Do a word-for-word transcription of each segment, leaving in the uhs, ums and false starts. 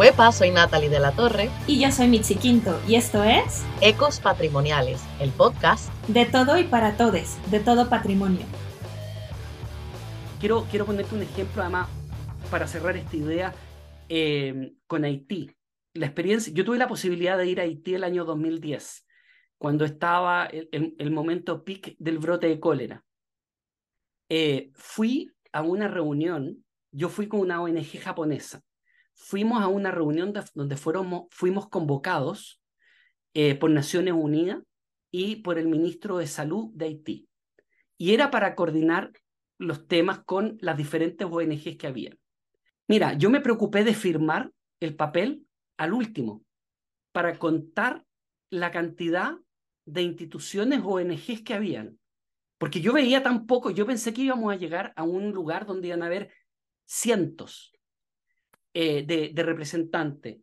Huepa, soy Natalie de la Torre. Y yo soy Mitzi Quinto, y esto es Ecos Patrimoniales, el podcast de todo y para todes, de todo patrimonio. Quiero, quiero ponerte un ejemplo, además, para cerrar esta idea, eh, con Haití. La experiencia, yo tuve la posibilidad de ir a Haití el año dos mil diez, cuando estaba el, el, el momento peak del brote de cólera. Eh, fui a una reunión, yo fui con una O N G japonesa. Fuimos a una reunión de, donde fueron, fuimos convocados eh, por Naciones Unidas y por el ministro de Salud de Haití. Y era para coordinar los temas con las diferentes O N Ges que había. Mira, yo me preocupé de firmar el papel al último para contar la cantidad de instituciones O N Ges que habían. Porque yo veía tan poco, yo pensé que íbamos a llegar a un lugar donde iban a haber cientos eh, de, de representantes.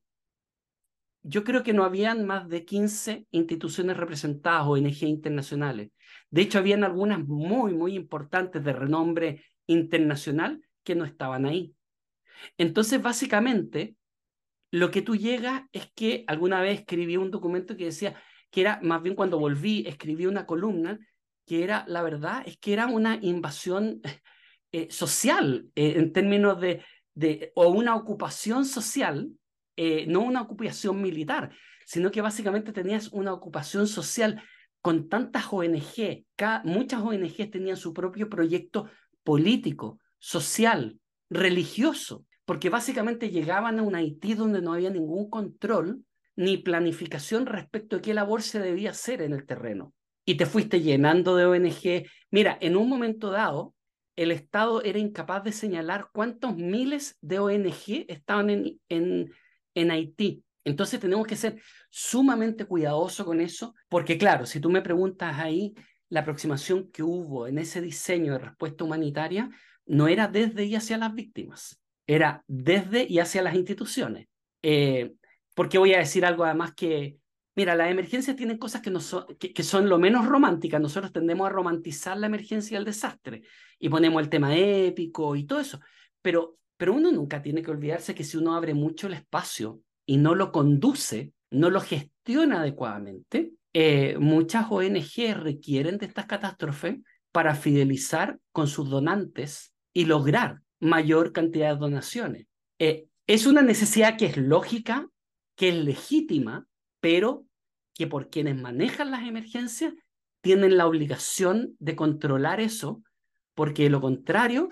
Yo creo que no habían más de quince instituciones representadas, O N Ges internacionales. De hecho, habían algunas muy, muy importantes de renombre internacional que no estaban ahí. Entonces, básicamente, lo que tú llegas es que alguna vez escribí un documento que decía que era, más bien cuando volví, escribí una columna que era, la verdad, es que era una invasión eh, social, eh, en términos de, de, o una ocupación social, eh, no una ocupación militar, sino que básicamente tenías una ocupación social con tantas O N Ges. Cada, muchas O N Ges tenían su propio proyecto político, social, religioso, porque básicamente llegaban a un Haití donde no había ningún control ni planificación respecto a qué labor se debía hacer en el terreno. Y te fuiste llenando de O N Ges. Mira, en un momento dado, el Estado era incapaz de señalar cuántos miles de O N Ges estaban en, en, en Haití. Entonces tenemos que ser sumamente cuidadosos con eso, porque claro, si tú me preguntas ahí, la aproximación que hubo en ese diseño de respuesta humanitaria no era desde y hacia las víctimas, era desde y hacia las instituciones. Eh, porque voy a decir algo además que, mira, las emergencias tienen cosas que, no son, que, que son lo menos románticas. Nosotros tendemos a romantizar la emergencia y el desastre y ponemos el tema épico y todo eso. Pero, pero uno nunca tiene que olvidarse que si uno abre mucho el espacio y no lo conduce, no lo gestiona adecuadamente, eh, muchas O N Ges requieren de estas catástrofes para fidelizar con sus donantes y lograr mayor cantidad de donaciones. Eh, es una necesidad que es lógica, que es legítima, pero que por quienes manejan las emergencias tienen la obligación de controlar eso, porque de lo contrario,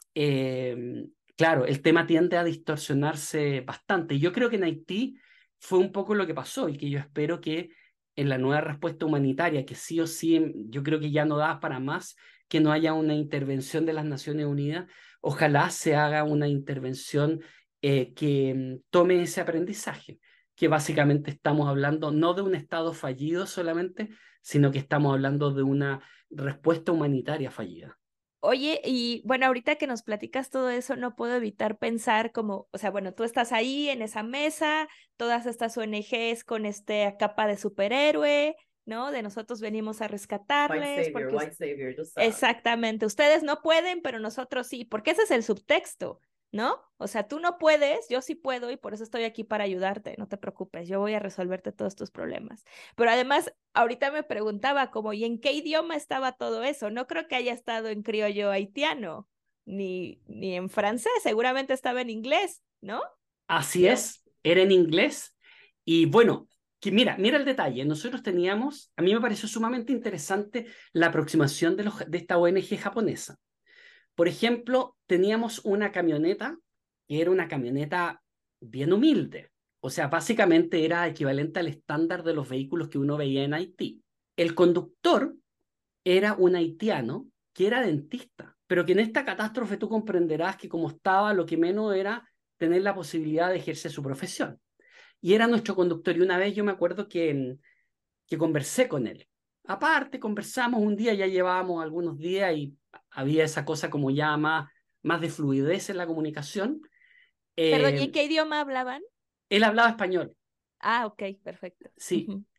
eh, claro, el tema tiende a distorsionarse bastante. Yo creo que en Haití fue un poco lo que pasó y que yo espero que en la nueva respuesta humanitaria, que sí o sí, yo creo que ya no da para más, que no haya una intervención de las Naciones Unidas, ojalá se haga una intervención eh, que tome ese aprendizaje, que básicamente estamos hablando no de un Estado fallido solamente, sino que estamos hablando de una respuesta humanitaria fallida. Oye, y bueno, ahorita que nos platicas todo eso, no puedo evitar pensar como, o sea, bueno, tú estás ahí en esa mesa, todas estas O N Ges con esta capa de superhéroe, ¿no? De nosotros venimos a rescatarles. White savior, porque white savior, just stop. Exactamente, ustedes no pueden, pero nosotros sí, porque ese es el subtexto, ¿no? O sea, tú no puedes, yo sí puedo y por eso estoy aquí para ayudarte, no te preocupes, yo voy a resolverte todos tus problemas. Pero además, ahorita me preguntaba como, ¿y en qué idioma estaba todo eso? No creo que haya estado en criollo haitiano, ni, ni en francés, seguramente estaba en inglés, ¿no? Así Yep. es, era en inglés. Y bueno, que mira, mira el detalle. Nosotros teníamos, a mí me pareció sumamente interesante la aproximación de, los, de esta O N Ge japonesa. Por ejemplo, teníamos una camioneta que era una camioneta bien humilde. O sea, básicamente era equivalente al estándar de los vehículos que uno veía en Haití. El conductor era un haitiano que era dentista, pero que en esta catástrofe tú comprenderás que como estaba, lo que menos era tener la posibilidad de ejercer su profesión. Y era nuestro conductor. Y una vez yo me acuerdo que, que conversé con él. Aparte, conversamos un día, ya llevábamos algunos días y había esa cosa como ya más, más de fluidez en la comunicación. Perdón, ¿y en Eh, qué idioma hablaban? él hablaba español, Ah, ok, perfecto. sí. Uh-huh.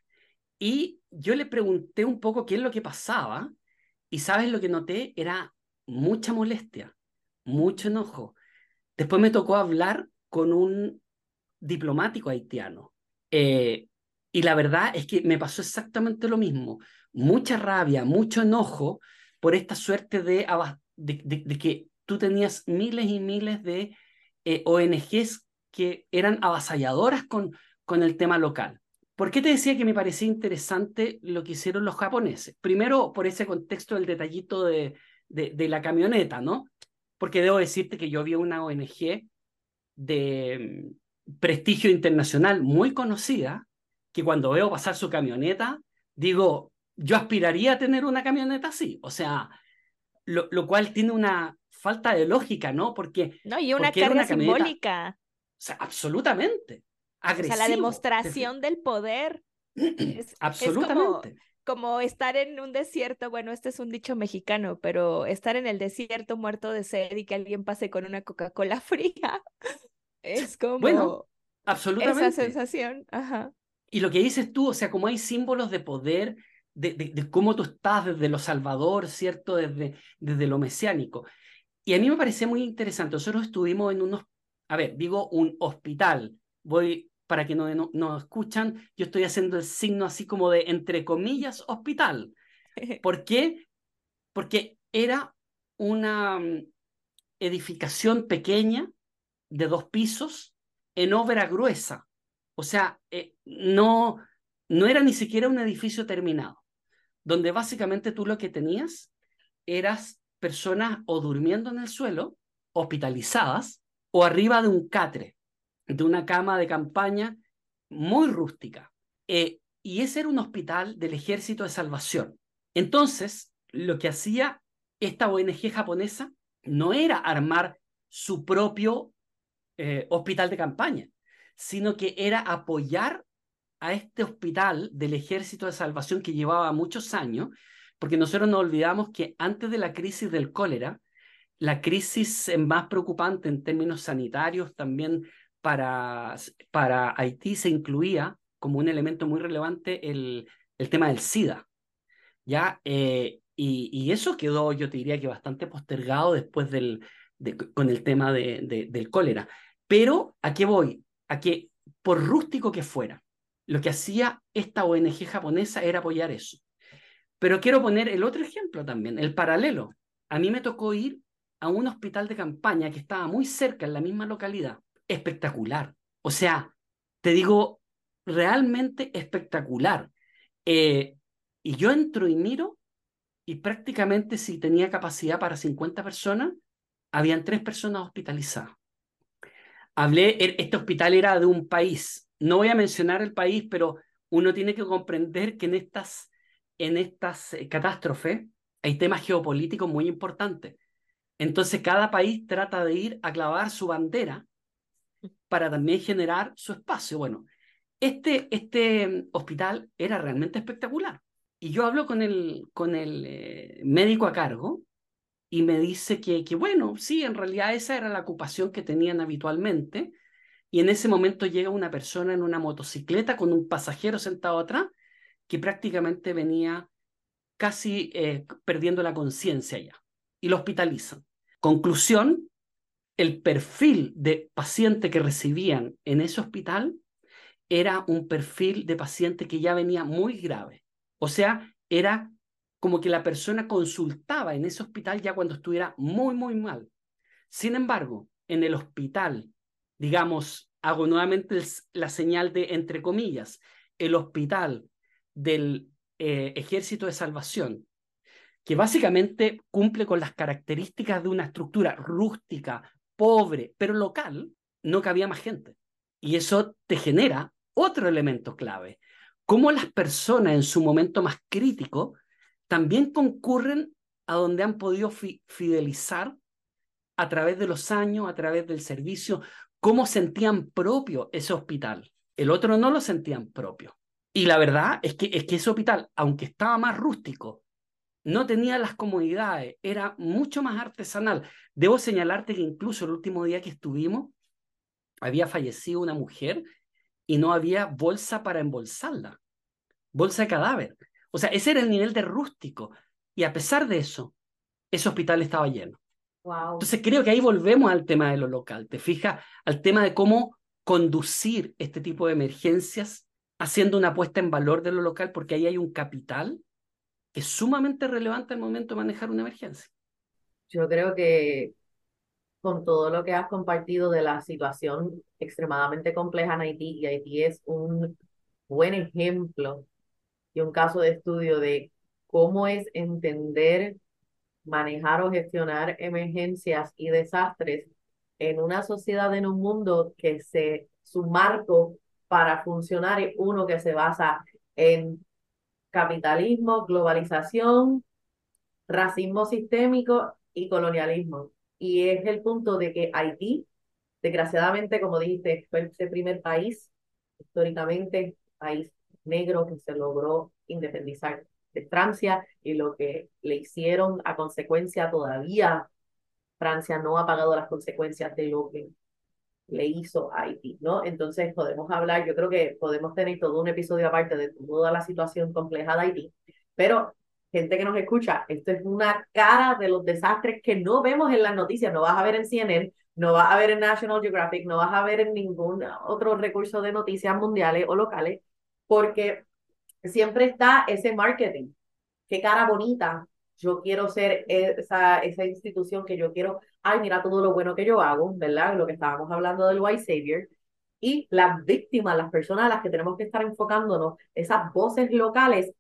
Y yo le pregunté un poco qué es lo que pasaba. Y sabes lo que noté, era mucha molestia, mucho enojo. Después me tocó hablar con un diplomático haitiano. Eh, y la verdad es que me pasó exactamente lo mismo. Mucha rabia, mucho enojo por esta suerte de, de, de, de que tú tenías miles y miles de eh, O N Ges que eran avasalladoras con, con el tema local. ¿Por qué te decía que me parecía interesante lo que hicieron los japoneses? Primero, por ese contexto del detallito de, de, de la camioneta, ¿no? Porque debo decirte que yo vi una O N Ge de prestigio internacional muy conocida, que cuando veo pasar su camioneta, digo, yo aspiraría a tener una camioneta así. O sea, lo, lo cual tiene una falta de lógica, ¿no? Porque, No, y una porque era carga una camioneta, simbólica. o sea, absolutamente O sea, la agresivo. demostración del poder es, es como, Absolutamente. como estar en un desierto. Bueno, este es un dicho mexicano, pero estar en el desierto muerto de sed y que alguien pase con una Coca-Cola fría es Bueno, como esa absolutamente. sensación. Ajá. Y lo que dices tú, o sea, como hay símbolos de poder, de, de, de cómo tú estás desde lo salvador, ¿cierto? Desde, desde lo mesiánico. Y a mí me parecía muy interesante. Nosotros estuvimos en unos, a ver, digo un hospital. Voy, para que no, no, no escuchan, yo estoy haciendo el signo así como de, entre comillas, hospital. ¿Por qué? Porque era una um, edificación pequeña de dos pisos en obra gruesa. O sea, eh, no, no era ni siquiera un edificio terminado, donde básicamente tú lo que tenías eras personas o durmiendo en el suelo, hospitalizadas, o arriba de un catre, de una cama de campaña muy rústica. Eh, y ese era un hospital del Ejército de Salvación. Entonces, lo que hacía esta O N Ge japonesa no era armar su propio eh, hospital de campaña, sino que era apoyar a este hospital del Ejército de Salvación que llevaba muchos años, porque nosotros nos olvidamos que antes de la crisis del cólera, la crisis más preocupante en términos sanitarios también para, para Haití se incluía como un elemento muy relevante el, el tema del SIDA, ¿ya? Eh, y, y, eso quedó, yo te diría que bastante postergado después del, de, con el tema de, de, del cólera. Pero, ¿a qué voy? A que, por rústico que fuera, lo que hacía esta O N Ge japonesa era apoyar eso. Pero quiero poner el otro ejemplo también, el paralelo. A mí me tocó ir a un hospital de campaña que estaba muy cerca, en la misma localidad. Espectacular. O sea, te digo, realmente espectacular. Eh, y yo entro y miro y prácticamente si tenía capacidad para cincuenta personas, habían tres personas hospitalizadas. Hablé, este hospital era de un país. No voy a mencionar el país, pero uno tiene que comprender que en estas, en estas eh, catástrofes hay temas geopolíticos muy importantes. Entonces cada país trata de ir a clavar su bandera para también generar su espacio. Bueno, este, este hospital era realmente espectacular. Y yo hablo con el, con el eh, médico a cargo y me dice que, que, bueno, sí, en realidad esa era la ocupación que tenían habitualmente. Y en ese momento llega una persona en una motocicleta con un pasajero sentado atrás que prácticamente venía casi eh, perdiendo la conciencia ya. Y lo hospitalizan. Conclusión, el perfil de paciente que recibían en ese hospital era un perfil de paciente que ya venía muy grave. O sea, era como que la persona consultaba en ese hospital ya cuando estuviera muy, muy mal. Sin embargo, en el hospital, digamos, hago nuevamente el, la señal de entre comillas, el hospital del eh, Ejército de Salvación, que básicamente cumple con las características de una estructura rústica, pobre, pero local, no cabía más gente. Y eso te genera otro elemento clave. Cómo las personas en su momento más crítico también concurren a donde han podido fi fidelizar a través de los años, a través del servicio, cómo sentían propio ese hospital. El otro no lo sentían propio. Y la verdad es que, es que ese hospital, aunque estaba más rústico, no tenía las comodidades, era mucho más artesanal. Debo señalarte que incluso el último día que estuvimos, había fallecido una mujer y no había bolsa para embolsarla, bolsa de cadáver. O sea, ese era el nivel de rústico. Y a pesar de eso, ese hospital estaba lleno. Wow. Entonces creo que ahí volvemos al tema de lo local, ¿te fijas? Al tema de cómo, conducir este tipo de emergencias haciendo una apuesta en valor de lo local, porque ahí hay un capital que es sumamente relevante al momento de manejar una emergencia. Yo creo que con todo lo que has compartido de la situación extremadamente compleja en Haití, y Haití es un buen ejemplo y un caso de estudio de cómo es entender, manejar o gestionar emergencias y desastres en una sociedad, en un mundo que se, su marco para funcionar es uno que se basa en capitalismo, globalización, racismo sistémico y colonialismo. Y es el punto de que Haití, desgraciadamente, como dijiste, fue ese primer país, históricamente, país negro que se logró independizar de Francia, y lo que le hicieron a consecuencia, todavía Francia no ha pagado las consecuencias de lo que le hizo a Haití, ¿no? Entonces podemos hablar, yo creo que podemos tener todo un episodio aparte de toda la situación compleja de Haití, pero gente que nos escucha, esto es una cara de los desastres que no vemos en las noticias, no vas a ver en C N N, no vas a ver en National Geographic, no vas a ver en ningún otro recurso de noticias mundiales o locales, porque siempre está ese marketing. Qué cara bonita, yo quiero ser esa, esa institución que yo quiero, ay, mira todo lo bueno que yo hago, ¿verdad? Lo que estábamos hablando del White Savior. Y las víctimas, las personas a las que tenemos que estar enfocándonos, esas voces locales,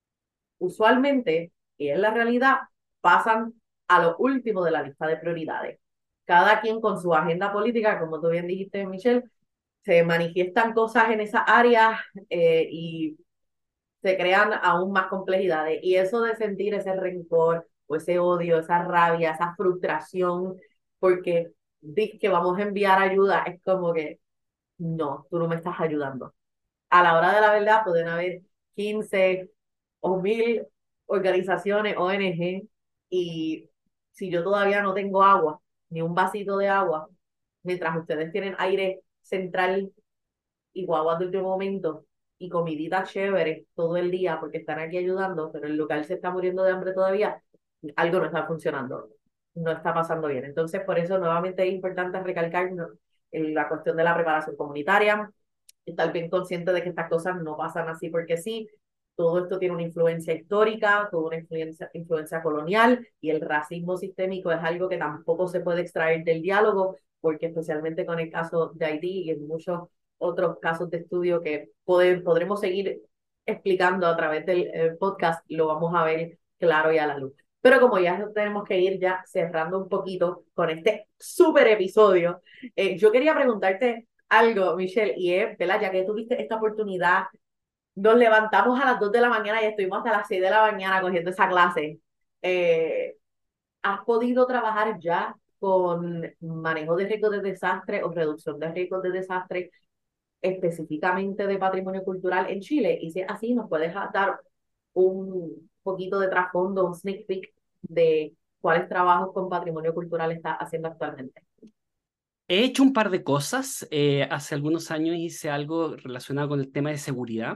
usualmente, y es la realidad, pasan a lo último de la lista de prioridades. Cada quien con su agenda política, como tú bien dijiste, Michelle, se manifiestan cosas en esa área eh, y se crean aún más complejidades. Y eso de sentir ese rencor o ese odio, esa rabia, esa frustración, porque dices que vamos a enviar ayuda, es como que no, tú no me estás ayudando. A la hora de la verdad pueden haber quince o mil organizaciones, O N G, y si yo todavía no tengo agua, ni un vasito de agua, mientras ustedes tienen aire central y guaguas de último momento y comidita chévere todo el día porque están aquí ayudando, pero el local se está muriendo de hambre todavía, algo no está funcionando, no está pasando bien. Entonces, por eso nuevamente es importante recalcar, ¿no?, la cuestión de la preparación comunitaria, estar bien consciente de que estas cosas no pasan así porque sí. Todo esto tiene una influencia histórica, toda una influencia, influencia colonial, y el racismo sistémico es algo que tampoco se puede extraer del diálogo, porque especialmente con el caso de Haití y en muchos otros casos de estudio que poder, podremos seguir explicando a través del eh, podcast, lo vamos a ver claro y a la luz. Pero como ya tenemos que ir ya cerrando un poquito con este súper episodio, eh, yo quería preguntarte algo, Michelle, y es, ¿verdad? Ya que tuviste esta oportunidad, nos levantamos a las dos de la mañana y estuvimos hasta las seis de la mañana cogiendo esa clase. Eh, ¿Has podido trabajar ya con manejo de riesgos de desastre o reducción de riesgos de desastre específicamente de patrimonio cultural en Chile? Y si es así, ¿nos puedes dar un poquito de trasfondo, un sneak peek de cuáles trabajos con patrimonio cultural estás haciendo actualmente? He hecho un par de cosas. Eh, hace algunos años hice algo relacionado con el tema de seguridad.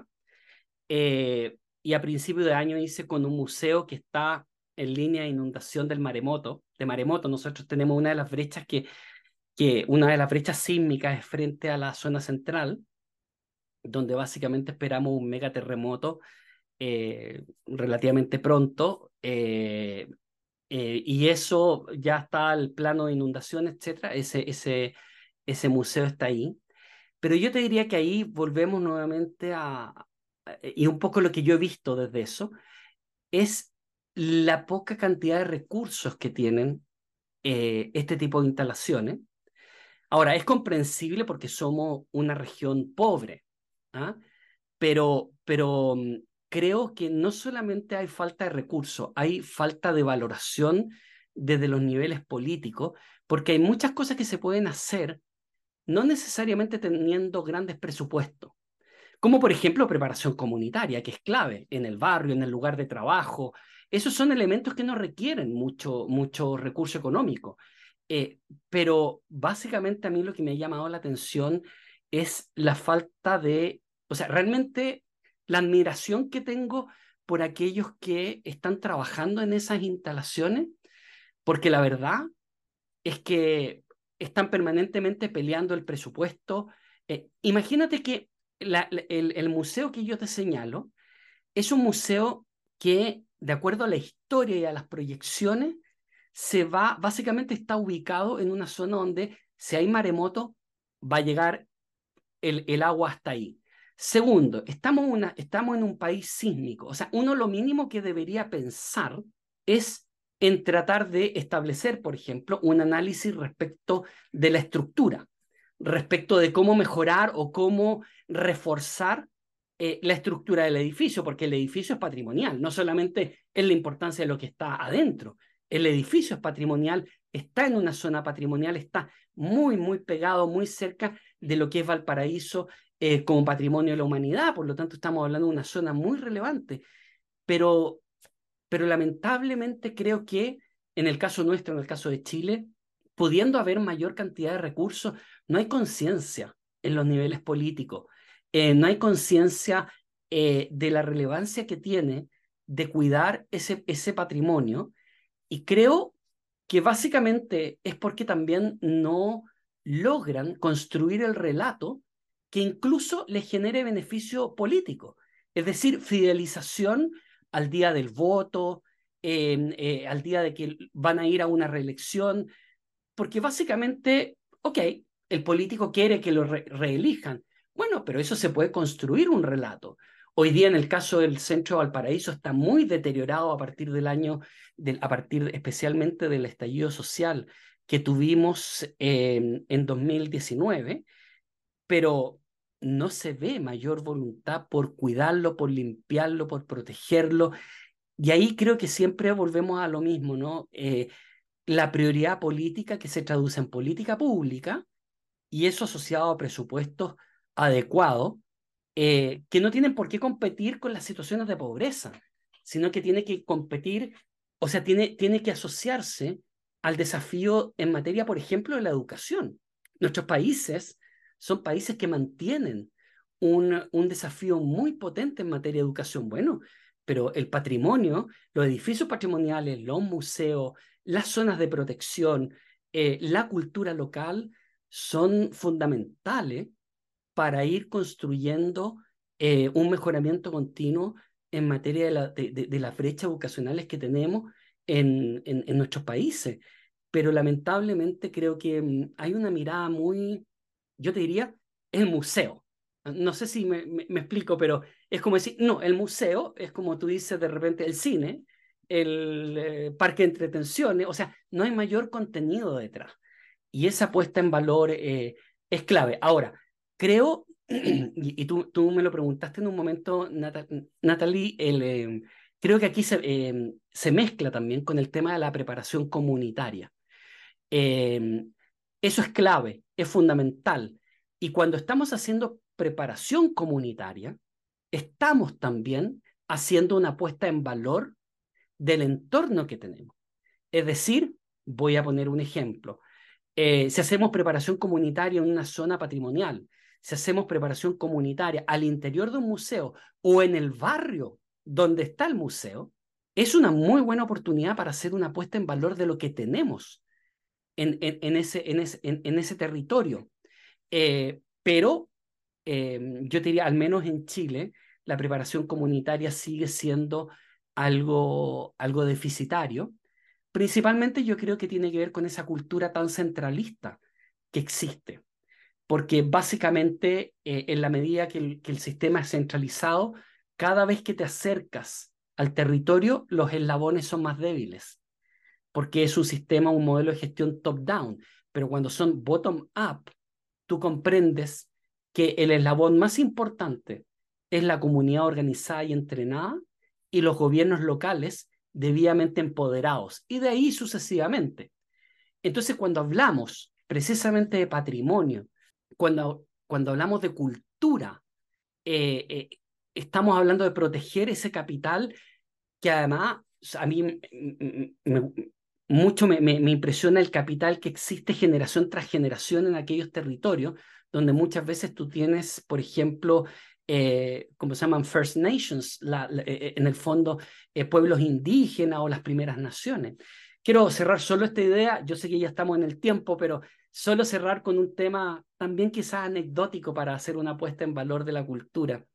Eh, y a principio de año hice con un museo que está en línea de inundación del maremoto. De maremoto, nosotros tenemos una de las brechas que, que una de las brechas sísmicas es frente a la zona central, donde básicamente esperamos un megaterremoto eh, relativamente pronto. Eh, eh, y eso ya está al plano de inundación, etcétera. Ese, ese, ese museo está ahí. Pero yo te diría que ahí volvemos nuevamente a, y un poco lo que yo he visto desde eso, es la poca cantidad de recursos que tienen eh, este tipo de instalaciones. Ahora, es comprensible porque somos una región pobre, ¿ah? Pero, pero mm, creo que no solamente hay falta de recursos, hay falta de valoración desde los niveles políticos, porque hay muchas cosas que se pueden hacer no necesariamente teniendo grandes presupuestos, como por ejemplo preparación comunitaria, que es clave en el barrio, en el lugar de trabajo. Esos son elementos que no requieren mucho, mucho recurso económico. Eh, pero básicamente a mí lo que me ha llamado la atención es la falta de, o sea, realmente la admiración que tengo por aquellos que están trabajando en esas instalaciones, porque la verdad es que están permanentemente peleando el presupuesto, Eh, imagínate que la, la, el, el museo que yo te señalo es un museo que, de acuerdo a la historia y a las proyecciones, se va, básicamente está ubicado en una zona donde si hay maremoto, va a llegar el, el agua hasta ahí. Segundo, estamos, una, estamos en un país sísmico. O sea, uno lo mínimo que debería pensar es en tratar de establecer, por ejemplo, un análisis respecto de la estructura, respecto de cómo mejorar o cómo reforzar eh, la estructura del edificio, porque el edificio es patrimonial, no solamente es la importancia de lo que está adentro, el edificio es patrimonial, está en una zona patrimonial, está muy, muy pegado, muy cerca de lo que es Valparaíso eh, como patrimonio de la humanidad, por lo tanto estamos hablando de una zona muy relevante, pero, pero lamentablemente creo que en el caso nuestro, en el caso de Chile, pudiendo haber mayor cantidad de recursos, no hay conciencia en los niveles políticos, eh, no hay conciencia eh, de la relevancia que tiene de cuidar ese, ese patrimonio, y creo que básicamente es porque también no logran construir el relato que incluso les genere beneficio político, es decir, fidelización al día del voto, eh, eh, al día de que van a ir a una reelección, porque básicamente, ok, el político quiere que lo re reelijan. Bueno, pero eso se puede construir un relato. Hoy día, en el caso del centro de Valparaíso, está muy deteriorado a partir del año, del, a partir especialmente del estallido social que tuvimos eh, en dos mil diecinueve, pero no se ve mayor voluntad por cuidarlo, por limpiarlo, por protegerlo. Y ahí creo que siempre volvemos a lo mismo, ¿no? Eh, la prioridad política que se traduce en política pública y eso asociado a presupuestos adecuados, eh, que no tienen por qué competir con las situaciones de pobreza, sino que tiene que competir, o sea, tiene, tiene que asociarse al desafío en materia, por ejemplo, de la educación. Nuestros países son países que mantienen un, un desafío muy potente en materia de educación. Bueno, pero el patrimonio, los edificios patrimoniales, los museos, las zonas de protección, eh, la cultura local son fundamentales para ir construyendo eh, un mejoramiento continuo en materia de, la, de, de, de las brechas vocacionales que tenemos en, en, en nuestros países. Pero lamentablemente creo que mm, hay una mirada muy, yo te diría, el museo. No sé si me, me, me explico, pero es como decir, no, el museo es como tú dices de repente el cine, el eh, parque de entretenciones, o sea, no hay mayor contenido detrás. Y esa puesta en valor eh, es clave. Ahora, creo, y, y tú, tú me lo preguntaste en un momento, Nat Natalie, el, eh, creo que aquí se, eh, se mezcla también con el tema de la preparación comunitaria. Eh, eso es clave, es fundamental. Y cuando estamos haciendo preparación comunitaria, estamos también haciendo una puesta en valor del entorno que tenemos. Es decir, voy a poner un ejemplo. Eh, si hacemos preparación comunitaria en una zona patrimonial, si hacemos preparación comunitaria al interior de un museo o en el barrio donde está el museo, es una muy buena oportunidad para hacer una puesta en valor de lo que tenemos en, en, en, ese, en, ese, en, en ese territorio. Eh, pero eh, yo te diría, al menos en Chile, la preparación comunitaria sigue siendo algo, algo deficitario. Principalmente yo creo que tiene que ver con esa cultura tan centralista que existe, porque básicamente eh, en la medida que el, que el sistema es centralizado, cada vez que te acercas al territorio, los eslabones son más débiles, porque es un sistema, un modelo de gestión top-down, pero cuando son bottom-up, tú comprendes que el eslabón más importante es la comunidad organizada y entrenada y los gobiernos locales debidamente empoderados, y de ahí sucesivamente. Entonces, cuando hablamos precisamente de patrimonio, cuando, cuando hablamos de cultura, eh, eh, estamos hablando de proteger ese capital que además a mí me, me, mucho me, me, me impresiona el capital que existe generación tras generación en aquellos territorios donde muchas veces tú tienes, por ejemplo, eh, como se llaman First Nations, la, la, eh, en el fondo eh, pueblos indígenas o las primeras naciones. Quiero cerrar solo esta idea, yo sé que ya estamos en el tiempo, pero solo cerrar con un tema también quizás anecdótico para hacer una puesta en valor de la cultura.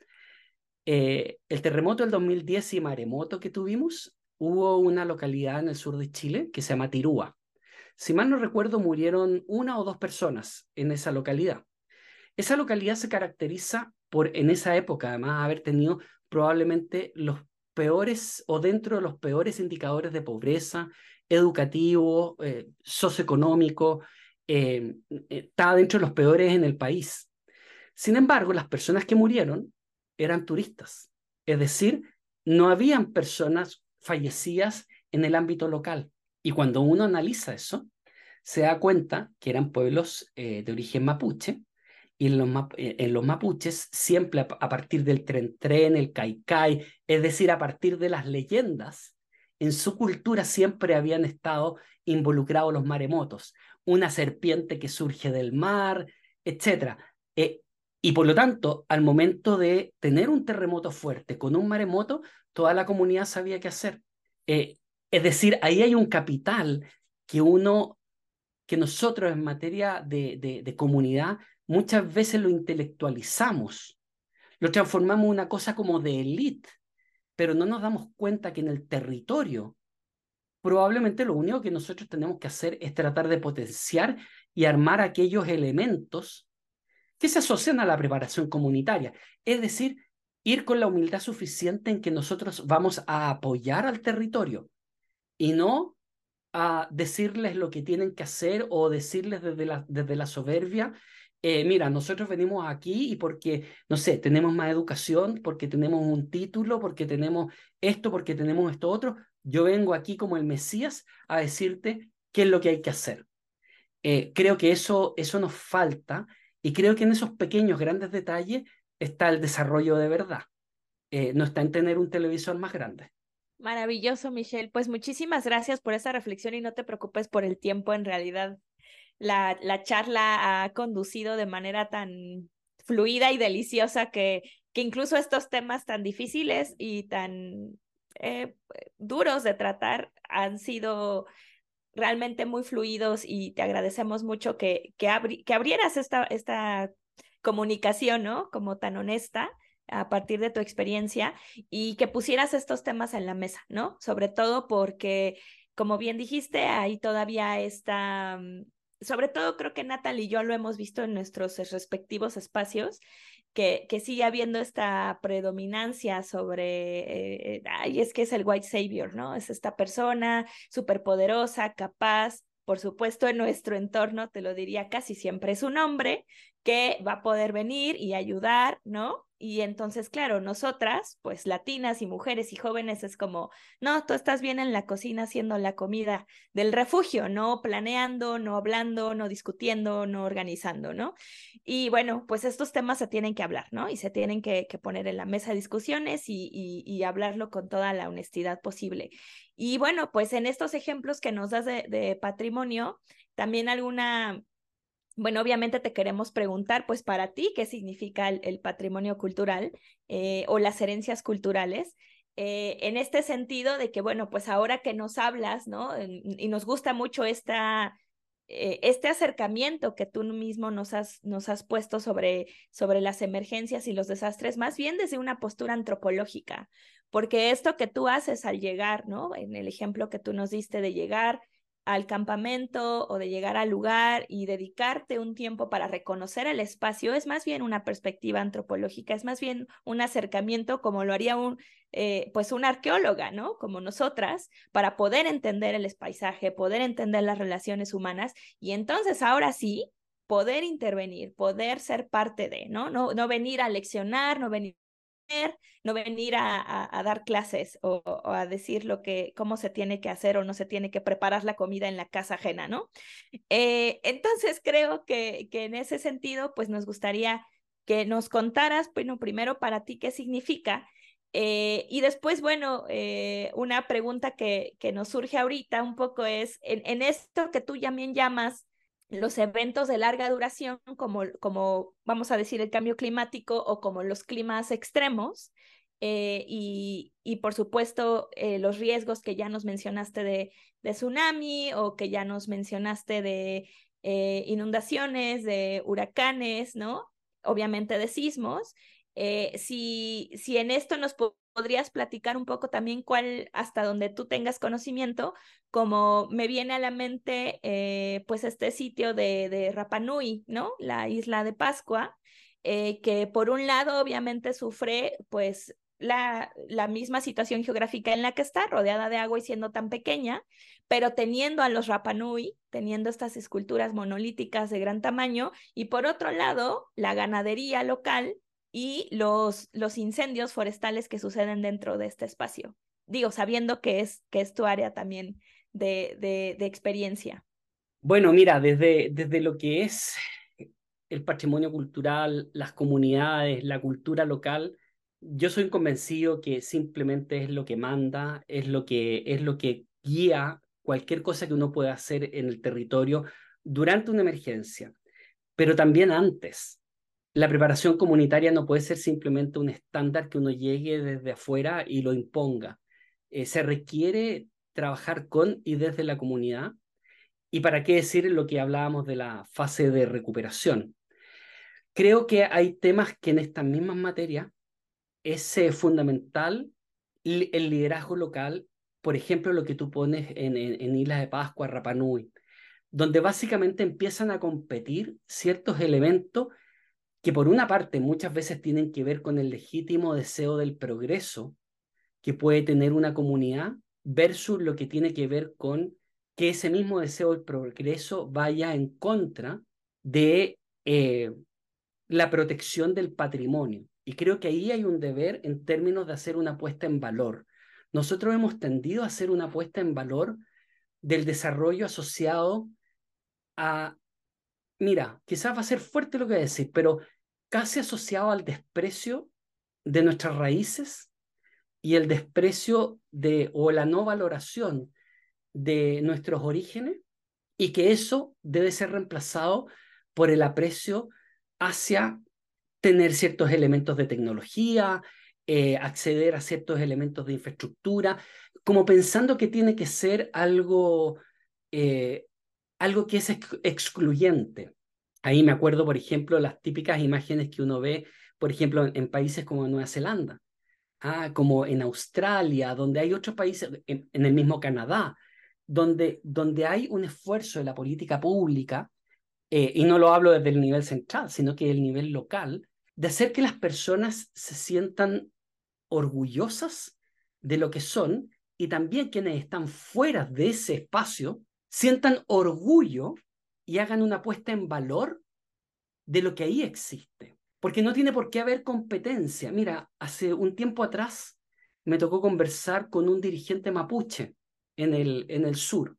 Eh, el terremoto del dos mil diez y maremoto que tuvimos, hubo una localidad en el sur de Chile que se llama Tirúa. Si mal no recuerdo, murieron una o dos personas en esa localidad. Esa localidad se caracteriza por, en esa época, además, haber tenido probablemente los peores o dentro de los peores indicadores de pobreza, educativo, eh, socioeconómico, eh, eh, estaba dentro de los peores en el país. Sin embargo, las personas que murieron eran turistas, es decir, no habían personas fallecidas en el ámbito local. Y cuando uno analiza eso, se da cuenta que eran pueblos eh, de origen mapuche, y en los, map en los mapuches siempre a, a partir del tren-tren, el caicai, es decir, a partir de las leyendas, en su cultura siempre habían estado involucrados los maremotos, una serpiente que surge del mar, etcétera. Eh, y por lo tanto, al momento de tener un terremoto fuerte con un maremoto, toda la comunidad sabía qué hacer. Eh, es decir, ahí hay un capital que uno, que nosotros en materia de, de, de comunidad muchas veces lo intelectualizamos, lo transformamos en una cosa como de élite, pero no nos damos cuenta que en el territorio probablemente lo único que nosotros tenemos que hacer es tratar de potenciar y armar aquellos elementos que se asocian a la preparación comunitaria. Es decir, ir con la humildad suficiente en que nosotros vamos a apoyar al territorio y no a decirles lo que tienen que hacer o decirles desde la, desde la soberbia, eh, mira, nosotros venimos aquí y porque, no sé, tenemos más educación, porque tenemos un título, porque tenemos esto, porque tenemos esto otro, yo vengo aquí como el Mesías a decirte qué es lo que hay que hacer. Eh, creo que eso, eso nos falta y creo que en esos pequeños, grandes detalles está el desarrollo de verdad. Eh, no está en tener un televisor más grande. Maravilloso, Michelle. Pues muchísimas gracias por esa reflexión y no te preocupes por el tiempo. En realidad, la, la charla ha conducido de manera tan fluida y deliciosa que, que incluso estos temas tan difíciles y tan eh, duros de tratar han sido realmente muy fluidos y te agradecemos mucho que, que, abri que abrieras esta, esta comunicación, ¿no? Como tan honesta a partir de tu experiencia y que pusieras estos temas en la mesa, ¿no? Sobre todo porque, como bien dijiste, ahí todavía está, sobre todo creo que Natalie y yo lo hemos visto en nuestros respectivos espacios, que, que sigue habiendo esta predominancia sobre, eh, ay, es que es el white savior, ¿no? Es esta persona superpoderosa, capaz, por supuesto en nuestro entorno, te lo diría casi siempre, es un hombre que va a poder venir y ayudar, ¿no? Y entonces, claro, nosotras, pues latinas y mujeres y jóvenes, es como, no, tú estás bien en la cocina haciendo la comida del refugio, no planeando, no hablando, no discutiendo, no organizando, ¿no? Y bueno, pues estos temas se tienen que hablar, ¿no? Y se tienen que, que poner en la mesa de discusiones y, y, y hablarlo con toda la honestidad posible. Y bueno, pues en estos ejemplos que nos das de, de patrimonio, también alguna... Bueno, obviamente te queremos preguntar, pues para ti, ¿qué significa el, el patrimonio cultural eh, o las herencias culturales? Eh, en este sentido de que, bueno, pues ahora que nos hablas, ¿no? Y nos gusta mucho esta, eh, este acercamiento que tú mismo nos has, nos has puesto sobre, sobre las emergencias y los desastres, más bien desde una postura antropológica, porque esto que tú haces al llegar, ¿no? En el ejemplo que tú nos diste de llegar al campamento o de llegar al lugar y dedicarte un tiempo para reconocer el espacio es más bien una perspectiva antropológica, es más bien un acercamiento como lo haría un, eh, pues una arqueóloga, ¿no? Como nosotras, para poder entender el paisaje, poder entender las relaciones humanas y entonces ahora sí poder intervenir, poder ser parte de, ¿no? No, no venir a leccionar, no venir no venir a, a, a dar clases o, o, a decir lo que, cómo se tiene que hacer o no se tiene que preparar la comida en la casa ajena, ¿no? Eh, entonces creo que, que en ese sentido, pues nos gustaría que nos contaras, bueno, primero para ti qué significa eh, y después, bueno, eh, una pregunta que, que nos surge ahorita un poco es, en, en esto que tú también llamas los eventos de larga duración, como, como vamos a decir el cambio climático o como los climas extremos, eh, y, y por supuesto eh, los riesgos que ya nos mencionaste de, de tsunami o que ya nos mencionaste de eh, inundaciones, de huracanes, ¿no? Obviamente de sismos. Eh, si, si en esto nos po podrías platicar un poco también cuál, hasta donde tú tengas conocimiento, como me viene a la mente, eh, pues este sitio de, de Rapa Nui, ¿no? La isla de Pascua, eh, que por un lado obviamente sufre pues la, la misma situación geográfica en la que está, rodeada de agua y siendo tan pequeña, pero teniendo a los Rapa Nui, teniendo estas esculturas monolíticas de gran tamaño, y por otro lado, la ganadería local y los, los incendios forestales que suceden dentro de este espacio. Digo, sabiendo que es, que es tu área también de, de, de experiencia. Bueno, mira, desde, desde lo que es el patrimonio cultural, las comunidades, la cultura local, yo soy convencido que simplemente es lo que manda, es lo que, es lo que guía cualquier cosa que uno pueda hacer en el territorio durante una emergencia, pero también antes. La preparación comunitaria no puede ser simplemente un estándar que uno llegue desde afuera y lo imponga. Eh, se requiere trabajar con y desde la comunidad. Y para qué decir lo que hablábamos de la fase de recuperación. Creo que hay temas que en estas mismas materias es eh, fundamental el liderazgo local, por ejemplo, lo que tú pones en, en, en Islas de Pascua, Rapa Nui, donde básicamente empiezan a competir ciertos elementos que por una parte muchas veces tienen que ver con el legítimo deseo del progreso que puede tener una comunidad versus lo que tiene que ver con que ese mismo deseo del progreso vaya en contra de eh, la protección del patrimonio. Y creo que ahí hay un deber en términos de hacer una puesta en valor. Nosotros hemos tendido a hacer una puesta en valor del desarrollo asociado a, mira, quizás va a ser fuerte lo que voy a decir, pero casi asociado al desprecio de nuestras raíces y el desprecio de o la no valoración de nuestros orígenes, y que eso debe ser reemplazado por el aprecio hacia tener ciertos elementos de tecnología, eh, acceder a ciertos elementos de infraestructura, como pensando que tiene que ser algo, eh, algo que es ex excluyente. Ahí me acuerdo, por ejemplo, las típicas imágenes que uno ve, por ejemplo, en, en países como Nueva Zelanda, ah, como en Australia, donde hay otros países, en, en el mismo Canadá, donde, donde hay un esfuerzo de la política pública, eh, y no lo hablo desde el nivel central, sino que el nivel local, de hacer que las personas se sientan orgullosas de lo que son, y también quienes están fuera de ese espacio sientan orgullo y hagan una puesta en valor de lo que ahí existe. Porque no tiene por qué haber competencia. Mira, hace un tiempo atrás me tocó conversar con un dirigente mapuche en el, en el sur.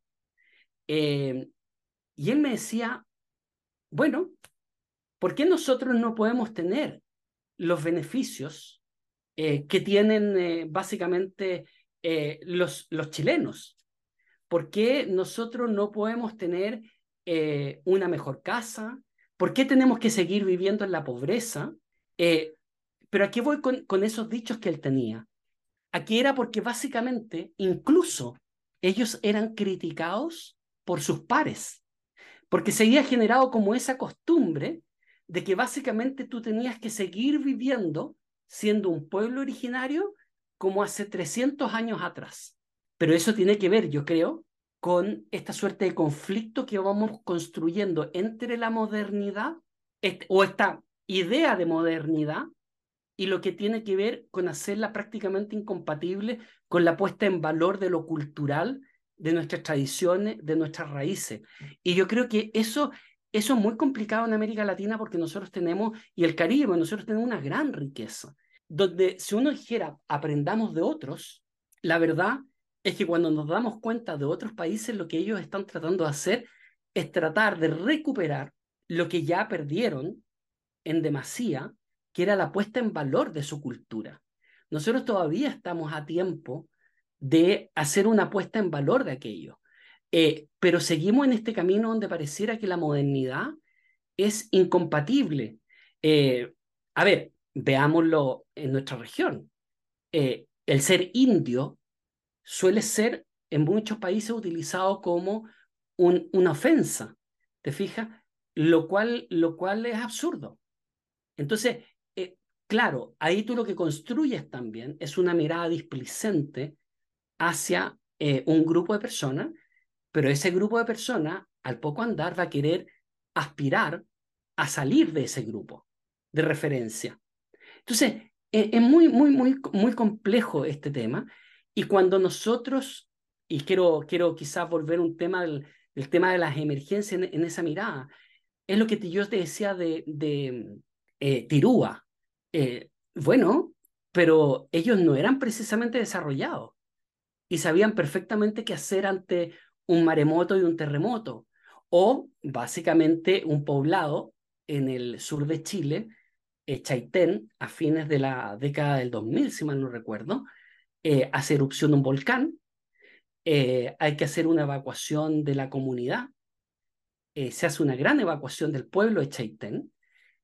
Eh, y él me decía, bueno, ¿por qué nosotros no podemos tener los beneficios eh, que tienen eh, básicamente eh, los, los chilenos? ¿Por qué nosotros no podemos tener eh, una mejor casa? ¿Por qué tenemos que seguir viviendo en la pobreza? Eh, pero aquí voy con, con esos dichos que él tenía. Aquí era porque básicamente incluso ellos eran criticados por sus pares, porque se había generado como esa costumbre de que básicamente tú tenías que seguir viviendo siendo un pueblo originario como hace trescientos años atrás. Pero eso tiene que ver, yo creo, con esta suerte de conflicto que vamos construyendo entre la modernidad este, o esta idea de modernidad y lo que tiene que ver con hacerla prácticamente incompatible con la puesta en valor de lo cultural, de nuestras tradiciones, de nuestras raíces. Y yo creo que eso, eso es muy complicado en América Latina porque nosotros tenemos, y el Caribe, nosotros tenemos una gran riqueza, donde si uno dijera aprendamos de otros, la verdad es que cuando nos damos cuenta de otros países, lo que ellos están tratando de hacer es tratar de recuperar lo que ya perdieron en demasía, que era la puesta en valor de su cultura. Nosotros todavía estamos a tiempo de hacer una puesta en valor de aquello, eh, pero seguimos en este camino donde pareciera que la modernidad es incompatible. Eh, a ver, veámoslo en nuestra región. Eh, el ser indio suele ser en muchos países utilizado como un, una ofensa. ¿te fijas? Lo cual, lo cual es absurdo. Entonces, eh, claro, ahí tú lo que construyes también es una mirada displicente hacia eh, un grupo de personas, pero ese grupo de personas, al poco andar, va a querer aspirar a salir de ese grupo de referencia. Entonces, eh, es muy, muy, muy, muy complejo este tema, y cuando nosotros, y quiero, quiero quizás volver un tema del, del tema de las emergencias en, en esa mirada, es lo que te- yo te decía de, de eh, Tirúa. Eh, bueno, pero ellos no eran precisamente desarrollados y sabían perfectamente qué hacer ante un maremoto y un terremoto, o básicamente un poblado en el sur de Chile, eh, Chaitén, a fines de la década del dos mil, si mal no recuerdo, eh, hace erupción un volcán, eh, hay que hacer una evacuación de la comunidad, eh, se hace una gran evacuación del pueblo de Chaitén,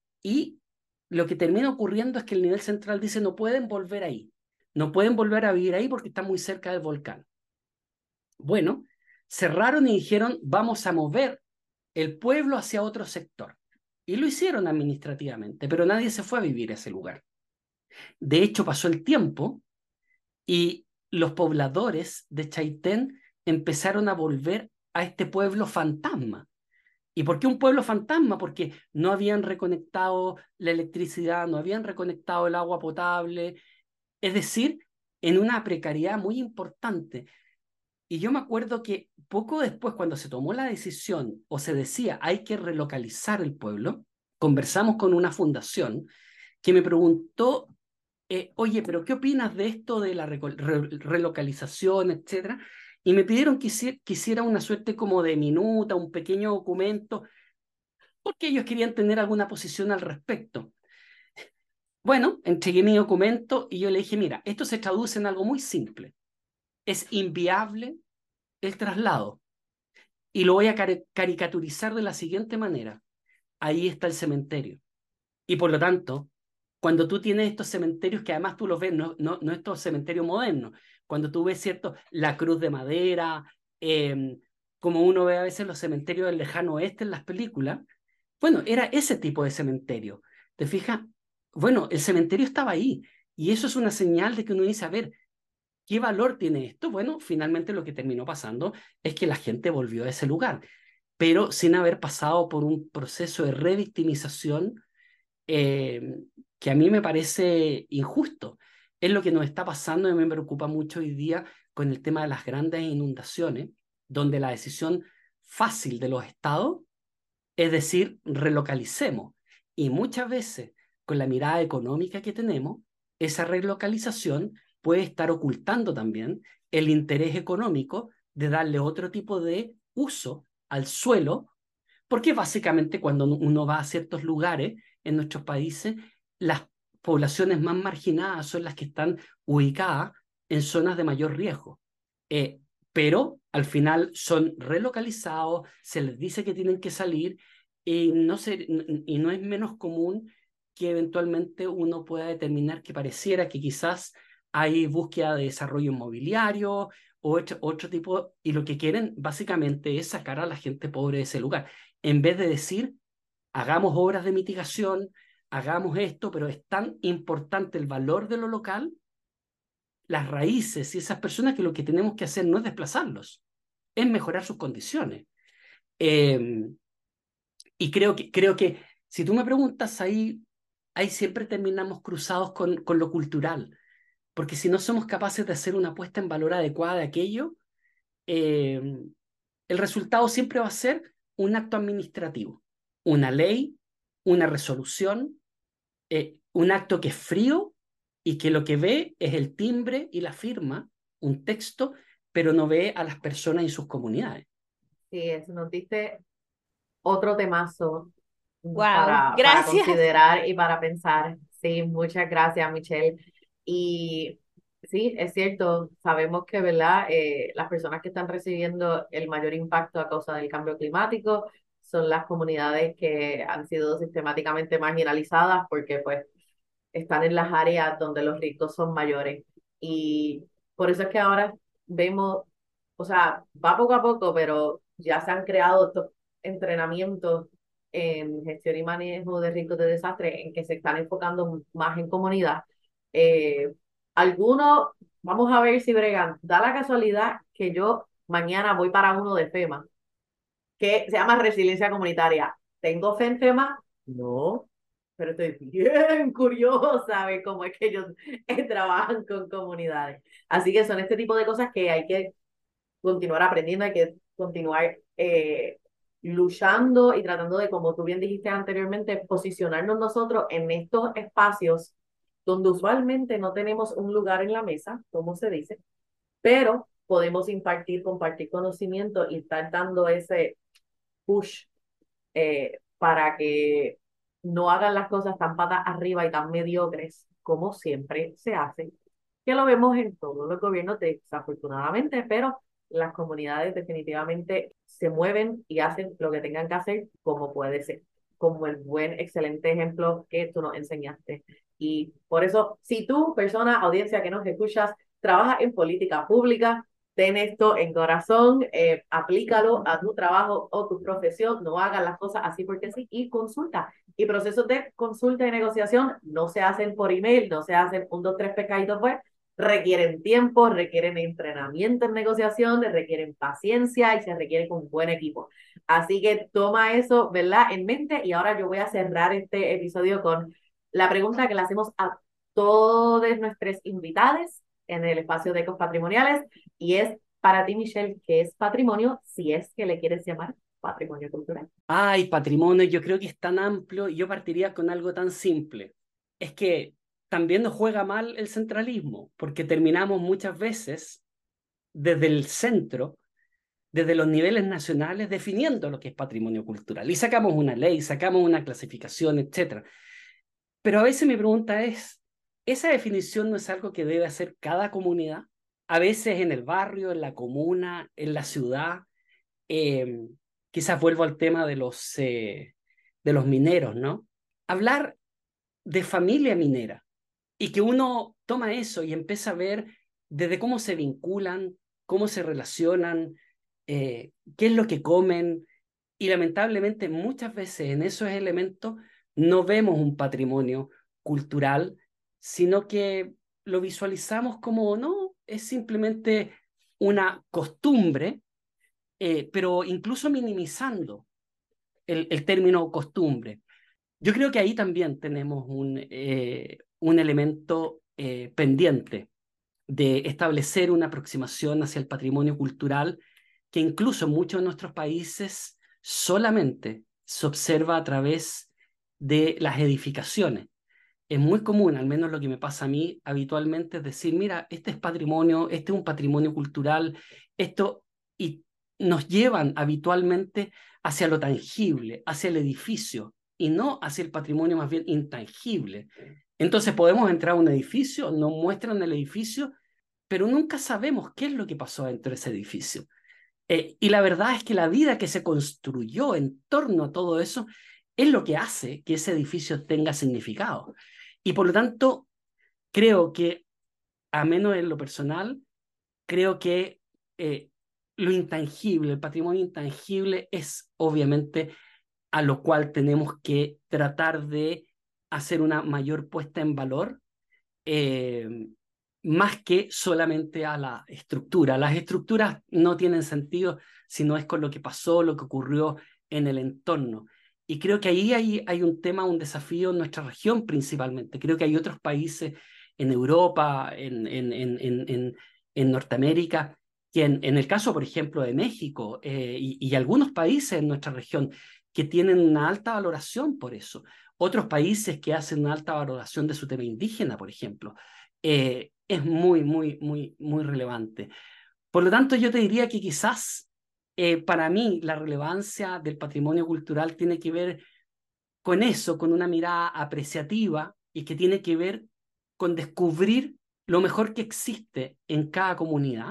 y lo que termina ocurriendo es que el nivel central dice no pueden volver ahí, no pueden volver a vivir ahí porque está muy cerca del volcán. Bueno, cerraron y dijeron vamos a mover el pueblo hacia otro sector. Y lo hicieron administrativamente, pero nadie se fue a vivir a ese lugar. De hecho, pasó el tiempo y los pobladores de Chaitén empezaron a volver a este pueblo fantasma. ¿Y por qué un pueblo fantasma? Porque no habían reconectado la electricidad, no habían reconectado el agua potable, es decir, en una precariedad muy importante. Y yo me acuerdo que poco después, cuando se tomó la decisión o se decía hay que relocalizar el pueblo, conversamos con una fundación que me preguntó, eh, oye, pero ¿qué opinas de esto de la re re relocalización, etcétera? Y me pidieron que hiciera, que hiciera una suerte como de minuta, un pequeño documento, porque ellos querían tener alguna posición al respecto. Bueno, entregué mi documento y yo le dije, mira, esto se traduce en algo muy simple. Es inviable el traslado. Y lo voy a car caricaturizar de la siguiente manera. Ahí está el cementerio. Y por lo tanto, cuando tú tienes estos cementerios que además tú los ves, no, no, no estos cementerios modernos, cuando tú ves, ¿cierto? La cruz de madera, eh, como uno ve a veces los cementerios del lejano oeste en las películas, bueno, era ese tipo de cementerio. ¿Te fijas? Bueno, el cementerio estaba ahí. Y eso es una señal de que uno dice, a ver, ¿qué valor tiene esto? Bueno, finalmente lo que terminó pasando es que la gente volvió a ese lugar, pero sin haber pasado por un proceso de revictimización eh, que a mí me parece injusto. Es lo que nos está pasando y me preocupa mucho hoy día con el tema de las grandes inundaciones, donde la decisión fácil de los estados es decir, relocalicemos. Y muchas veces, con la mirada económica que tenemos, esa relocalización puede estar ocultando también el interés económico de darle otro tipo de uso al suelo, porque básicamente cuando uno va a ciertos lugares en nuestros países, las poblaciones más marginadas son las que están ubicadas en zonas de mayor riesgo. Eh, pero al final son relocalizados, se les dice que tienen que salir, y no, se, y no es menos común que eventualmente uno pueda determinar que pareciera que quizás hay búsqueda de desarrollo inmobiliario o otro, otro tipo, y lo que quieren básicamente es sacar a la gente pobre de ese lugar, en vez de decir, hagamos obras de mitigación, hagamos esto, pero es tan importante el valor de lo local, las raíces y esas personas, que lo que tenemos que hacer no es desplazarlos, es mejorar sus condiciones. Eh, y creo que, creo que si tú me preguntas, ahí, ahí siempre terminamos cruzados con, con lo cultural, porque si no somos capaces de hacer una puesta en valor adecuada de aquello, eh, el resultado siempre va a ser un acto administrativo, una ley, una resolución, eh, un acto que es frío y que lo que ve es el timbre y la firma, un texto, pero no ve a las personas y sus comunidades. Sí, eso nos diste otro temazo mm, Wow, para, para gracias. considerar y para pensar. Sí, muchas gracias, Michelle. Y sí, es cierto, sabemos que, ¿verdad? Eh, las personas que están recibiendo el mayor impacto a causa del cambio climático son las comunidades que han sido sistemáticamente marginalizadas porque pues están en las áreas donde los ricos son mayores. Y por eso es que ahora vemos, o sea, va poco a poco, pero ya se han creado estos entrenamientos en gestión y manejo de riesgos de desastre en que se están enfocando más en comunidad. Eh, algunos, vamos a ver si bregan. Da la casualidad que yo mañana voy para uno de FEMA, que se llama Resiliencia Comunitaria. ¿Tengo fe en FEMA? No, pero estoy bien curiosa de cómo es que ellos eh, trabajan con comunidades. Así que son este tipo de cosas que hay que continuar aprendiendo, hay que continuar eh, luchando y tratando de, como tú bien dijiste anteriormente, posicionarnos nosotros en estos espacios donde usualmente no tenemos un lugar en la mesa, como se dice, pero podemos impartir, compartir conocimiento y estar dando ese push eh, para que no hagan las cosas tan patas arriba y tan mediocres como siempre se hace, que lo vemos en todos los gobiernos desafortunadamente, pero las comunidades definitivamente se mueven y hacen lo que tengan que hacer como puede ser, como el buen, excelente ejemplo que tú nos enseñaste. Y por eso, si tú, persona, audiencia que nos escuchas, trabajas en política pública, ten esto en corazón, eh, aplícalo a tu trabajo o tu profesión, no hagas las cosas así porque sí, y consulta. Y procesos de consulta y negociación no se hacen por email, no se hacen un, dos, tres pescaditos, pues, requieren tiempo, requieren entrenamiento en negociación, requieren paciencia y se requiere con un buen equipo. Así que toma eso, ¿verdad?, en mente. Y ahora yo voy a cerrar este episodio con la pregunta que le hacemos a todos nuestros invitados en el espacio de Ecos Patrimoniales, y es para ti, Michelle, ¿qué es patrimonio, si es que le quieres llamar patrimonio cultural? Ay, patrimonio, yo creo que es tan amplio y yo partiría con algo tan simple. Es que también nos juega mal el centralismo, porque terminamos muchas veces desde el centro, desde los niveles nacionales, definiendo lo que es patrimonio cultural. Y sacamos una ley, sacamos una clasificación, etcétera. Pero a veces mi pregunta es, ¿esa definición no es algo que debe hacer cada comunidad? A veces en el barrio, en la comuna, en la ciudad. Eh, quizás vuelvo al tema de los, eh, de los mineros, ¿no? Hablar de familia minera y que uno toma eso y empieza a ver desde cómo se vinculan, cómo se relacionan, eh, qué es lo que comen, y lamentablemente muchas veces en esos elementos no vemos un patrimonio cultural, sino que lo visualizamos como, no, es simplemente una costumbre, eh, pero incluso minimizando el, el término costumbre. Yo creo que ahí también tenemos un, eh, un elemento eh, pendiente de establecer una aproximación hacia el patrimonio cultural que incluso en muchos de nuestros países solamente se observa a través de las edificaciones. Es muy común, al menos lo que me pasa a mí habitualmente, es decir, mira, este es patrimonio, este es un patrimonio cultural, esto, y nos llevan habitualmente hacia lo tangible, hacia el edificio, y no hacia el patrimonio más bien intangible. Entonces podemos entrar a un edificio, nos muestran el edificio, pero nunca sabemos qué es lo que pasó dentro de ese edificio. Eh, y la verdad es que la vida que se construyó en torno a todo eso es lo que hace que ese edificio tenga significado. Y por lo tanto, creo que, a menos en lo personal, creo que eh, lo intangible, el patrimonio intangible es obviamente a lo cual tenemos que tratar de hacer una mayor puesta en valor, eh, más que solamente a la estructura. Las estructuras no tienen sentido si no es con lo que pasó, lo que ocurrió en el entorno. Y creo que ahí hay, hay un tema, un desafío en nuestra región principalmente. Creo que hay otros países en Europa, en, en, en, en, en Norteamérica, que en, en el caso, por ejemplo, de México eh, y, y algunos países en nuestra región que tienen una alta valoración por eso. Otros países que hacen una alta valoración de su tema indígena, por ejemplo. Eh, es muy, muy, muy, muy relevante. Por lo tanto, yo te diría que quizás eh, para mí la relevancia del patrimonio cultural tiene que ver con eso, con una mirada apreciativa y que tiene que ver con descubrir lo mejor que existe en cada comunidad,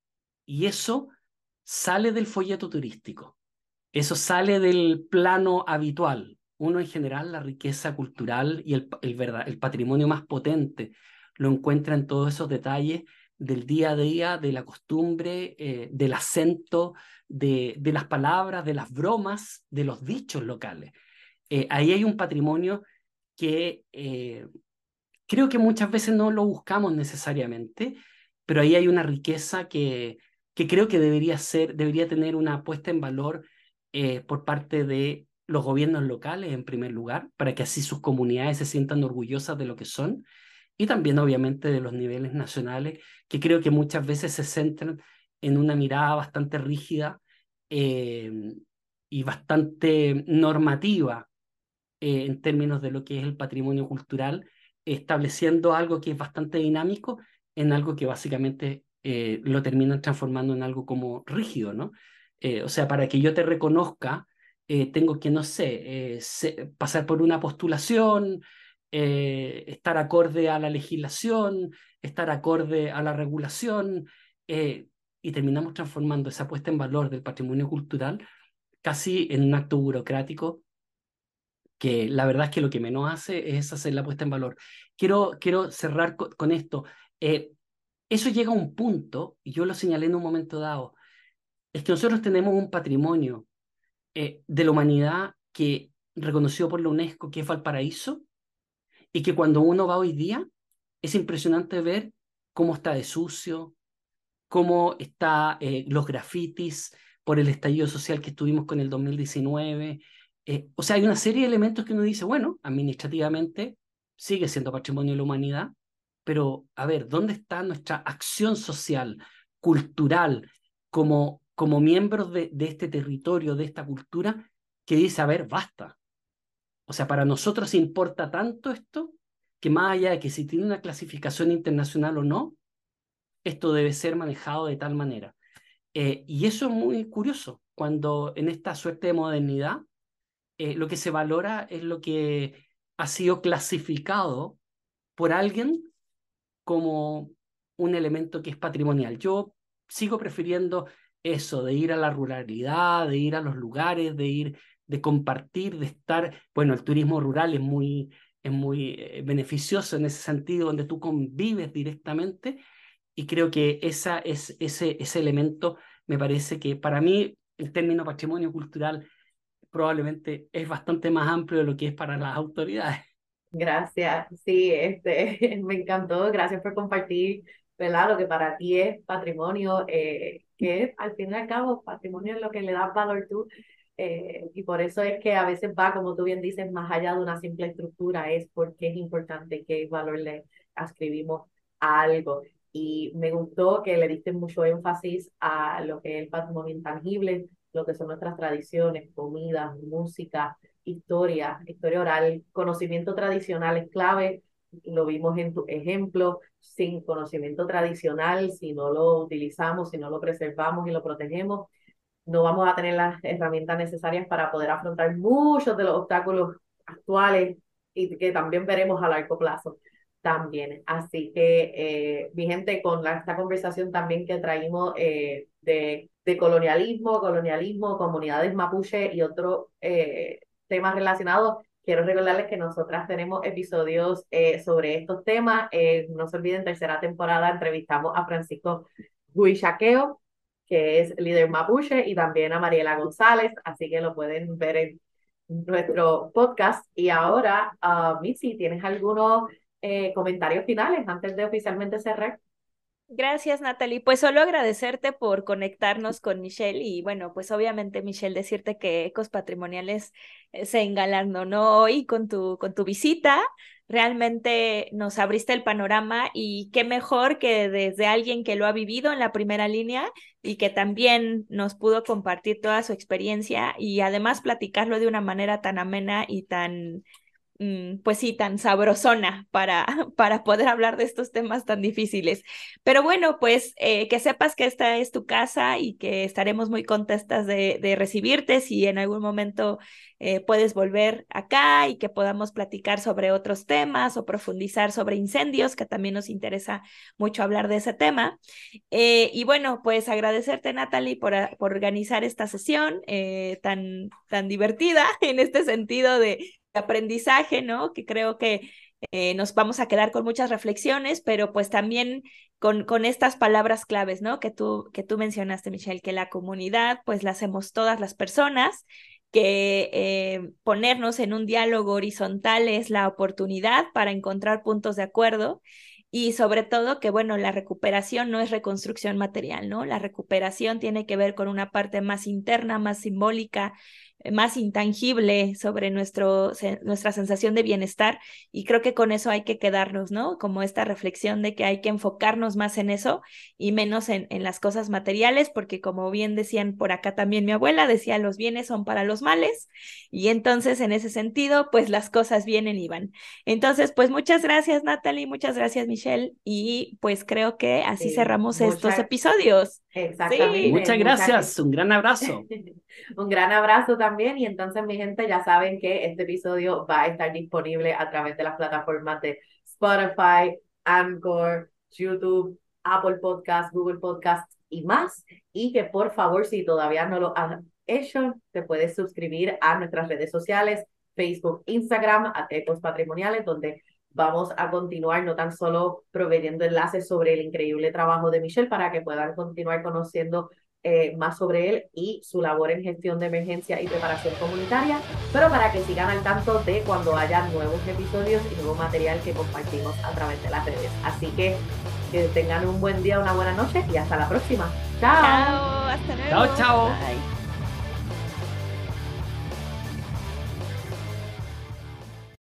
y eso sale del folleto turístico, eso sale del plano habitual. Uno en general, la riqueza cultural y el, el, verdad, el patrimonio más potente lo encuentra en todos esos detalles del día a día, de la costumbre, eh, del acento, de, de las palabras, de las bromas, de los dichos locales. Eh, ahí hay un patrimonio que eh, creo que muchas veces no lo buscamos necesariamente, pero ahí hay una riqueza que, que creo que debería ser, debería tener una puesta en valor eh, por parte de los gobiernos locales, en primer lugar, para que así sus comunidades se sientan orgullosas de lo que son, y también obviamente de los niveles nacionales, que creo que muchas veces se centran en una mirada bastante rígida eh, y bastante normativa eh, en términos de lo que es el patrimonio cultural, estableciendo algo que es bastante dinámico en algo que básicamente eh, lo terminan transformando en algo como rígido, ¿no? Eh, o sea, para que yo te reconozca, eh, tengo que, no sé, eh, se, pasar por una postulación, eh, estar acorde a la legislación, estar acorde a la regulación, eh, y terminamos transformando esa puesta en valor del patrimonio cultural casi en un acto burocrático que la verdad es que lo que menos hace es hacer la puesta en valor. Quiero, quiero cerrar co con esto. Eh, eso llega a un punto, y yo lo señalé en un momento dado, es que nosotros tenemos un patrimonio eh, de la humanidad que reconocido por la UNESCO, que es Valparaíso, y que cuando uno va hoy día, es impresionante ver cómo está de sucio, cómo está eh, los grafitis por el estallido social que estuvimos con el dos mil diecinueve. Eh, o sea, hay una serie de elementos que uno dice, bueno, administrativamente sigue siendo patrimonio de la humanidad, pero a ver, ¿dónde está nuestra acción social, cultural, como, como miembros de, de este territorio, de esta cultura, que dice, a ver, basta? O sea, para nosotros importa tanto esto que más allá de que si tiene una clasificación internacional o no, esto debe ser manejado de tal manera. Eh, y eso es muy curioso, cuando en esta suerte de modernidad, eh, lo que se valora es lo que ha sido clasificado por alguien como un elemento que es patrimonial. Yo sigo prefiriendo eso, de ir a la ruralidad, de ir a los lugares, de ir, de compartir, de estar, bueno, el turismo rural es muy, es muy eh, beneficioso en ese sentido, donde tú convives directamente, y creo que esa es, ese, ese elemento me parece que para mí el término patrimonio cultural probablemente es bastante más amplio de lo que es para las autoridades. Gracias, sí, este, me encantó, gracias por compartir, ¿verdad? Lo que para ti es patrimonio, eh, que es, al fin y al cabo, patrimonio es lo que le das valor tú, eh, y por eso es que a veces va, como tú bien dices, más allá de una simple estructura, es porque es importante qué valor le ascribimos a algo. Y me gustó que le diste mucho énfasis a lo que es el patrimonio intangible, lo que son nuestras tradiciones, comidas, música, historia, historia oral, conocimiento tradicional es clave, lo vimos en tu ejemplo, sin conocimiento tradicional, si no lo utilizamos, si no lo preservamos y lo protegemos, no vamos a tener las herramientas necesarias para poder afrontar muchos de los obstáculos actuales y que también veremos a largo plazo también. Así que, eh, mi gente, con la, esta conversación también que traímos eh, de, de colonialismo, colonialismo, comunidades mapuche y otros eh, temas relacionados, quiero recordarles que nosotras tenemos episodios eh, sobre estos temas. Eh, no se olviden, tercera temporada entrevistamos a Francisco Huichaqueo, que es líder mapuche, y también a Mariela González, así que lo pueden ver en nuestro podcast. Y ahora, uh, Missy, ¿tienes algunos eh, comentarios finales antes de oficialmente cerrar? Gracias, Natalie. Pues solo agradecerte por conectarnos con Michelle y bueno, pues obviamente, Michelle, decirte que Ecos Patrimoniales eh, se engalanó hoy con tu, con tu visita. Realmente nos abriste el panorama y qué mejor que desde alguien que lo ha vivido en la primera línea y que también nos pudo compartir toda su experiencia y además platicarlo de una manera tan amena y tan pues sí, tan sabrosona para, para poder hablar de estos temas tan difíciles. Pero bueno, pues eh, que sepas que esta es tu casa y que estaremos muy contentas de, de recibirte si en algún momento eh, puedes volver acá y que podamos platicar sobre otros temas o profundizar sobre incendios, que también nos interesa mucho hablar de ese tema. Eh, y bueno, pues agradecerte, Natalie, por, por organizar esta sesión eh, tan, tan divertida en este sentido de aprendizaje, ¿no? Que creo que, Eh, nos vamos a quedar con muchas reflexiones, pero pues también con, con estas palabras claves, ¿no? Que tú, que tú mencionaste, Michelle, que la comunidad pues la hacemos todas las personas, que eh, ponernos en un diálogo horizontal es la oportunidad para encontrar puntos de acuerdo y sobre todo que, bueno, la recuperación no es reconstrucción material, ¿no? La recuperación tiene que ver con una parte más interna, más simbólica, más intangible sobre nuestro, se, nuestra sensación de bienestar y creo que con eso hay que quedarnos, ¿no? Como esta reflexión de que hay que enfocarnos más en eso y menos en, en las cosas materiales, porque como bien decían por acá también mi abuela, decía los bienes son para los males y entonces en ese sentido, pues las cosas vienen y van. Entonces, pues muchas gracias Natalie, muchas gracias Michelle y pues creo que así Sí, cerramos estos muchas, episodios. Sí. exactamente, Muchas muchas, gracias, un gran abrazo. un gran abrazo también y entonces mi gente ya saben que este episodio va a estar disponible a través de las plataformas de Spotify, Anchor, YouTube, Apple Podcasts, Google Podcasts y más y que por favor si todavía no lo has hecho te puedes suscribir a nuestras redes sociales, Facebook, Instagram, a Ecos Patrimoniales donde vamos a continuar no tan solo proveyendo enlaces sobre el increíble trabajo de Michelle para que puedan continuar conociendo eh, más sobre él y su labor en gestión de emergencia y preparación comunitaria, pero para que sigan al tanto de cuando haya nuevos episodios y nuevo material que compartimos a través de las redes. Así que que tengan un buen día, una buena noche y hasta la próxima. Chao. Chao, hasta luego. Chao, chao. Bye.